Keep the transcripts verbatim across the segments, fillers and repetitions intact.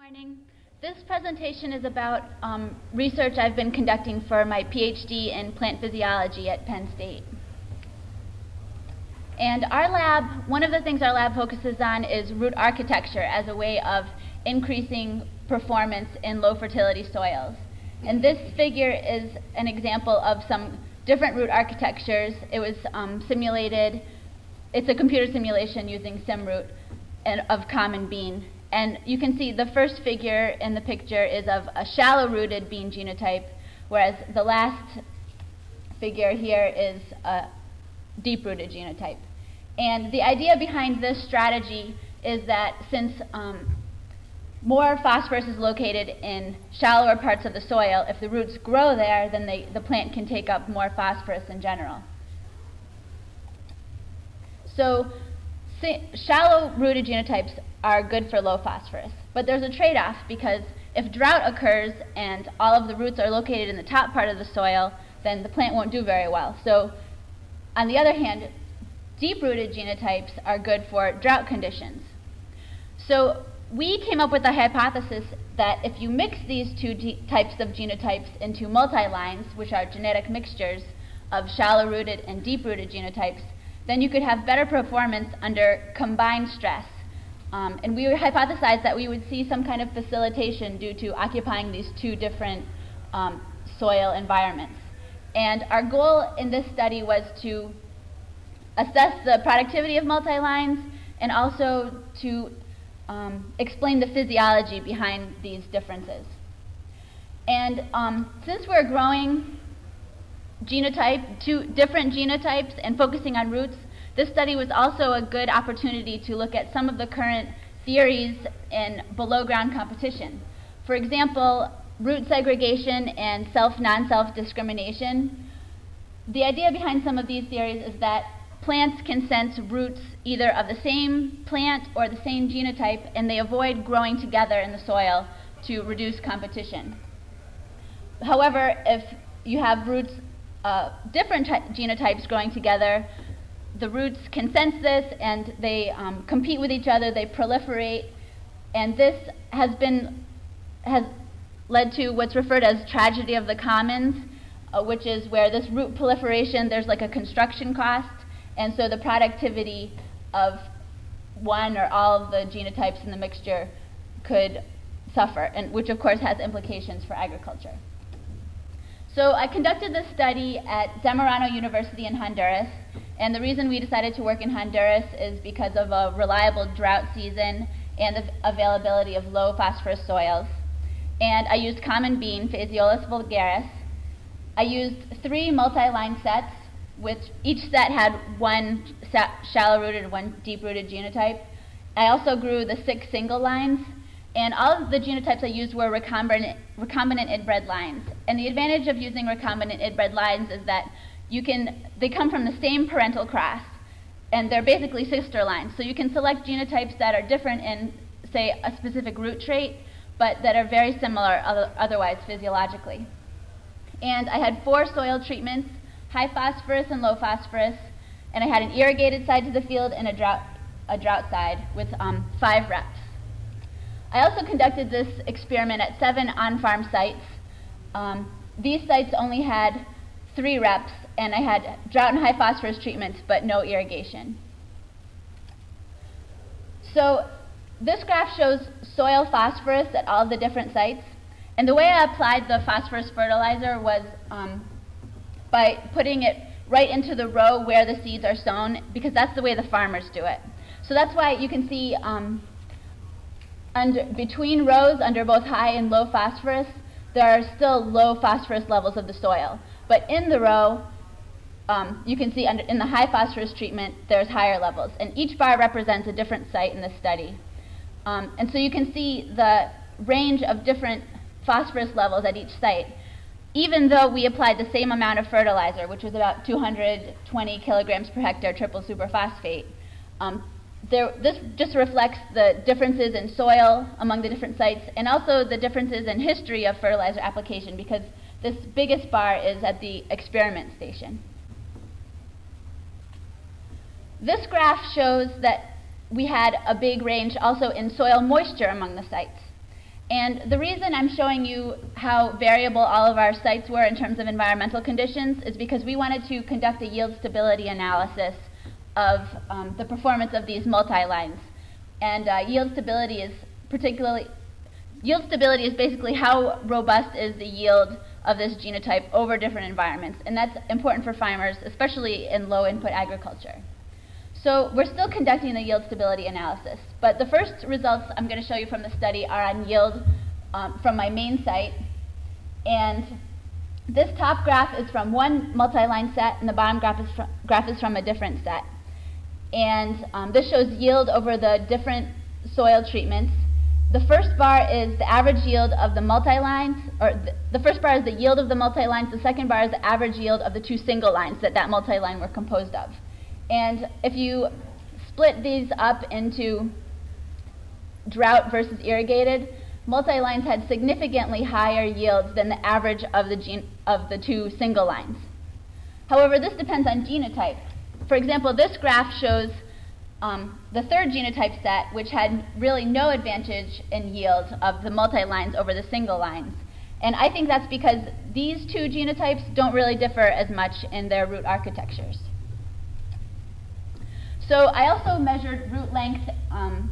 morning. This presentation is about um, research I've been conducting for my PhD in plant physiology at Penn State. And our lab, one of the things our lab focuses on is root architecture as a way of increasing performance in low fertility soils. And this figure is an example of some different root architectures. It was um, simulated, it's a computer simulation using SimRoot and of common bean. And you can see the first figure in the picture is of a shallow-rooted bean genotype, whereas the last figure here is a deep-rooted genotype. And the idea behind this strategy is that since um, more phosphorus is located in shallower parts of the soil, if the roots grow there, then they, the plant can take up more phosphorus in general. So shallow-rooted genotypes are good for low phosphorus. But there's a trade-off, because if drought occurs and all of the roots are located in the top part of the soil, then the plant won't do very well. So on the other hand, deep-rooted genotypes are good for drought conditions. So we came up with the hypothesis that if you mix these two types of genotypes into multi-lines, which are genetic mixtures of shallow-rooted and deep-rooted genotypes, then you could have better performance under combined stress. Um, and we hypothesized that we would see some kind of facilitation due to occupying these two different um, soil environments. And our goal in this study was to assess the productivity of multi-lines and also to um, explain the physiology behind these differences. And um, since we're growing genotype, two different genotypes and focusing on roots, this study was also a good opportunity to look at some of the current theories in below-ground competition. For example, root segregation and self-non-self discrimination. The idea behind some of these theories is that plants can sense roots either of the same plant or the same genotype, and they avoid growing together in the soil to reduce competition. However, if you have roots, uh, different genotypes growing together, the roots can sense this and they um, compete with each other, they proliferate, and this has been has led to what's referred as tragedy of the commons, uh, which is where this root proliferation, there's like a construction cost, and so the productivity of one or all of the genotypes in the mixture could suffer, and which of course has implications for agriculture. So I conducted this study at Zamorano University in Honduras, and the reason we decided to work in Honduras is because of a reliable drought season and the availability of low phosphorus soils. And I used common bean, Phaseolus vulgaris. I used three multi-line sets, which each set had one shallow-rooted and one deep-rooted genotype. I also grew the six single lines, and all of the genotypes I used were recombinant, recombinant inbred lines. And the advantage of using recombinant inbred lines is that you can, they come from the same parental cross, and they're basically sister lines. So you can select genotypes that are different in, say, a specific root trait, but that are very similar other, otherwise physiologically. And I had four soil treatments, high phosphorus and low phosphorus, and I had an irrigated side to the field and a drought, a drought side with um, five reps. I also conducted this experiment at seven on-farm sites. Um, these sites only had three reps, and I had drought and high phosphorus treatments, but no irrigation. So this graph shows soil phosphorus at all the different sites, and the way I applied the phosphorus fertilizer was um, by putting it right into the row where the seeds are sown, because that's the way the farmers do it. So that's why you can see um, under, between rows, under both high and low phosphorus, there are still low phosphorus levels of the soil. But in the row, um, you can see under, in the high phosphorus treatment, there's higher levels. And each bar represents a different site in this study. Um, and so you can see the range of different phosphorus levels at each site, even though we applied the same amount of fertilizer, which was about two hundred twenty kilograms per hectare triple superphosphate. Um, there, this just reflects the differences in soil among the different sites, and also the differences in history of fertilizer application, because this biggest bar is at the experiment station. This graph shows that we had a big range also in soil moisture among the sites. And the reason I'm showing you how variable all of our sites were in terms of environmental conditions is because we wanted to conduct a yield stability analysis of um, the performance of these multi-lines. And uh, yield stability is particularly, yield stability is basically how robust is the yield of this genotype over different environments. And that's important for farmers, especially in low input agriculture. So we're still conducting the yield stability analysis, but the first results I'm going to show you from the study are on yield um, from my main site. And this top graph is from one multi-line set, and the bottom graph is, fr graph is from a different set. And um, this shows yield over the different soil treatments. The first bar is the average yield of the multi-lines, or th the first bar is the yield of the multi-lines, the second bar is the average yield of the two single lines that that multi-line were composed of. And if you split these up into drought versus irrigated, multi-lines had significantly higher yields than the average of the, gen of the two single lines. However, this depends on genotype. For example, this graph shows um, the third genotype set, which had really no advantage in yield of the multi-lines over the single lines. And I think that's because these two genotypes don't really differ as much in their root architectures. So I also measured root length um,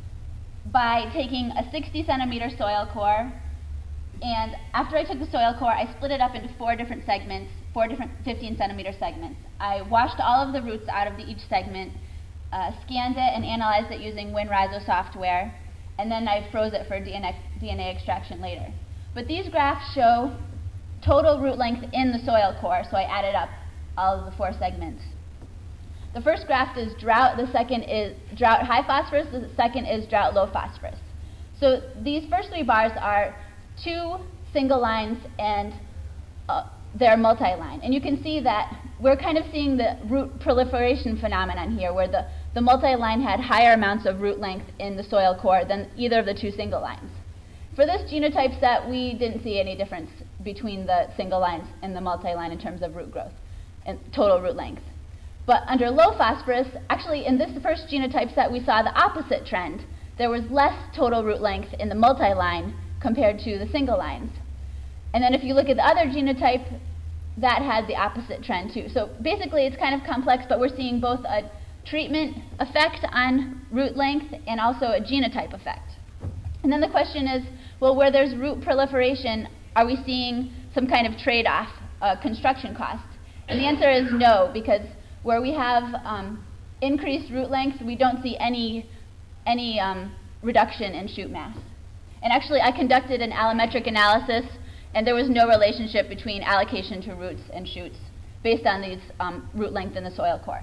by taking a sixty centimeter soil core, and after I took the soil core, I split it up into four different segments, four different fifteen centimeter segments. I washed all of the roots out of the, each segment, uh, scanned it and analyzed it using WinRhizo software, and then I froze it for D N A, D N A extraction later. But these graphs show total root length in the soil core, so I added up all of the four segments. The first graph is drought, the second is drought high phosphorus, the second is drought low phosphorus. So these first three bars are two single lines and uh, they're multi-line. And you can see that we're kind of seeing the root proliferation phenomenon here, where the, the multi-line had higher amounts of root length in the soil core than either of the two single lines. For this genotype set, we didn't see any difference between the single lines and the multi-line in terms of root growth and total root length. But under low phosphorus, actually in this first genotype set, we saw the opposite trend. There was less total root length in the multi-line compared to the single lines. And then if you look at the other genotype, that had the opposite trend too. So basically it's kind of complex, but we're seeing both a treatment effect on root length and also a genotype effect. And then the question is, well, where there's root proliferation, are we seeing some kind of trade-off, uh, construction cost? And the answer is no, because where we have um, increased root length, we don't see any, any um, reduction in shoot mass. And actually, I conducted an allometric analysis, and there was no relationship between allocation to roots and shoots based on these um, root length in the soil core.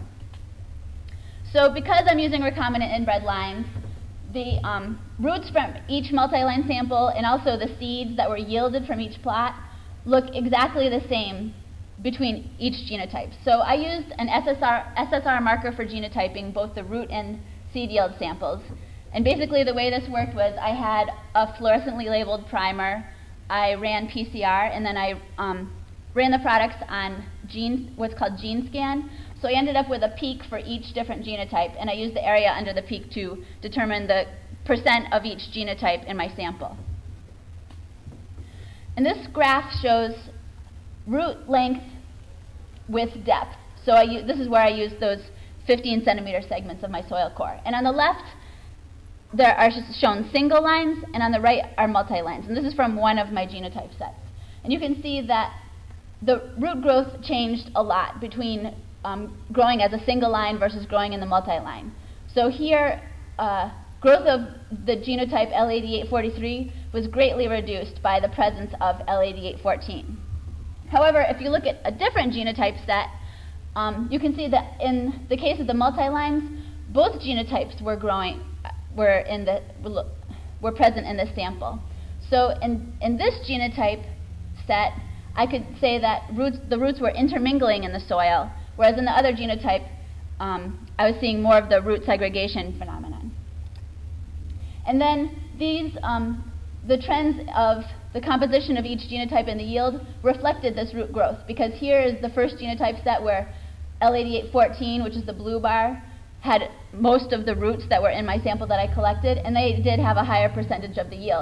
So because I'm using recombinant inbred lines, the um, roots from each multi-line sample and also the seeds that were yielded from each plot look exactly the same between each genotype. So I used an S S R, S S R marker for genotyping both the root and seed yield samples. And basically the way this worked was I had a fluorescently labeled primer, I ran P C R, and then I um, ran the products on gene, what's called GeneScan. So I ended up with a peak for each different genotype, and I used the area under the peak to determine the percent of each genotype in my sample. And this graph shows root length with depth. So I this is where I used those fifteen centimeter segments of my soil core. And on the left, there are shown single lines, and on the right are multi-lines. And this is from one of my genotype sets. And you can see that the root growth changed a lot between um, growing as a single line versus growing in the multi-line. So here, uh, growth of the genotype L eighty-eight forty-three was greatly reduced by the presence of L eighty-eight fourteen. However, if you look at a different genotype set, um, you can see that in the case of the multi-lines, both genotypes were growing, were in the were present in this sample. So in in this genotype set, I could say that roots, the roots were intermingling in the soil, whereas in the other genotype, um, I was seeing more of the root segregation phenomenon. And then these, um, the trends of the composition of each genotype and the yield reflected this root growth, because here is the first genotype set where L eighty-eight fourteen, which is the blue bar, had most of the roots that were in my sample that I collected, and they did have a higher percentage of the yield.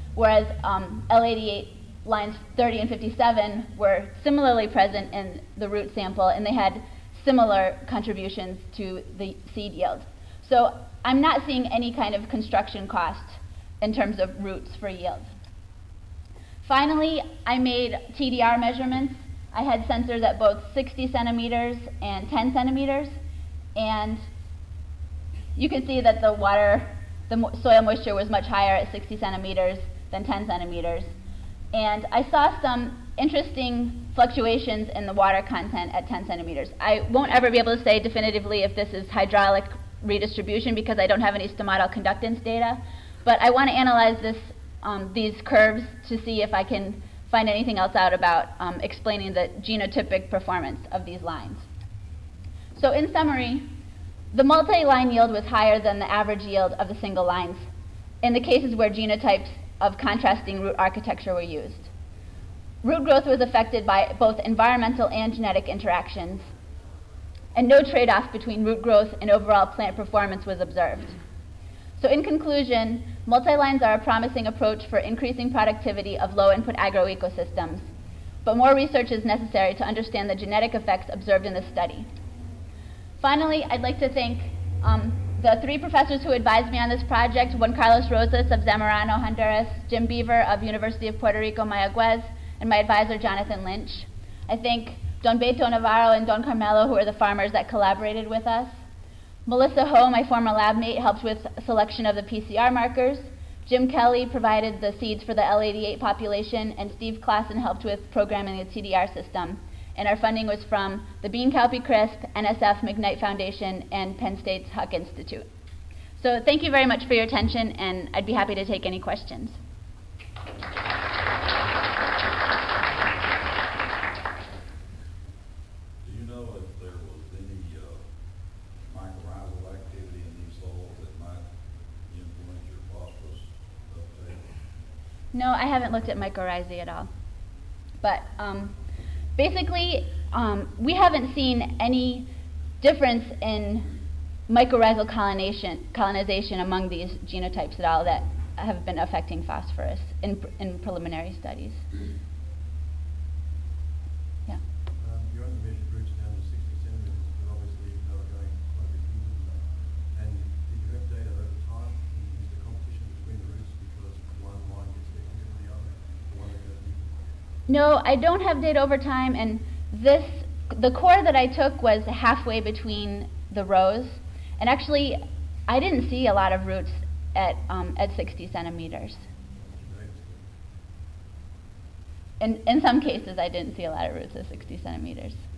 whereas um, L eighty-eight lines thirty and fifty-seven were similarly present in the root sample, and they had similar contributions to the seed yield. So I'm not seeing any kind of construction cost in terms of roots for yield. Finally, I made T D R measurements. I had sensors at both sixty centimeters and ten centimeters, and you can see that the water, the mo soil moisture was much higher at sixty centimeters than ten centimeters. And I saw some interesting fluctuations in the water content at ten centimeters. I won't ever be able to say definitively if this is hydraulic redistribution because I don't have any stomatal conductance data, but I want to analyze this, um, these curves to see if I can find anything else out about um, explaining the genotypic performance of these lines. So in summary, the multi-line yield was higher than the average yield of the single lines in the cases where genotypes of contrasting root architecture were used. Root growth was affected by both environmental and genetic interactions, and no trade-off between root growth and overall plant performance was observed. So in conclusion, multi-lines are a promising approach for increasing productivity of low-input agroecosystems, but more research is necessary to understand the genetic effects observed in this study. Finally, I'd like to thank um, the three professors who advised me on this project: Juan Carlos Rosas of Zamorano, Honduras, Jim Beaver of University of Puerto Rico, Mayagüez, and my advisor, Jonathan Lynch. I thank Don Beto Navarro and Don Carmelo, who are the farmers that collaborated with us. Melissa Ho, my former lab mate, helped with selection of the P C R markers. Jim Kelly provided the seeds for the L eighty-eight population, and Steve Klassen helped with programming the T D R system. And our funding was from the Bean Cowpea Crisp, N S F McKnight Foundation, and Penn State's Huck Institute. So thank you very much for your attention, and I'd be happy to take any questions. Do you know if there was any uh, mycorrhizal activity in these soils that might influence your phosphorus uptake? No, I haven't looked at mycorrhizae at all. But um, basically, um, we haven't seen any difference in mycorrhizal colonization, colonization among these genotypes at all that have been affecting phosphorus in, pr in preliminary studies. Yeah. Um, you only measured roots down to sixty centimeters, but obviously they were going quite a bit deeper than that. And did you have data over time? Is the competition between the roots because one line gets bigger than the other, the one that goes deeper? No, I don't have data over time, and this, the core that I took was halfway between the rows, and actually I didn't see a lot of roots at, um, at sixty centimeters. In, in some cases I didn't see a lot of roots at sixty centimeters.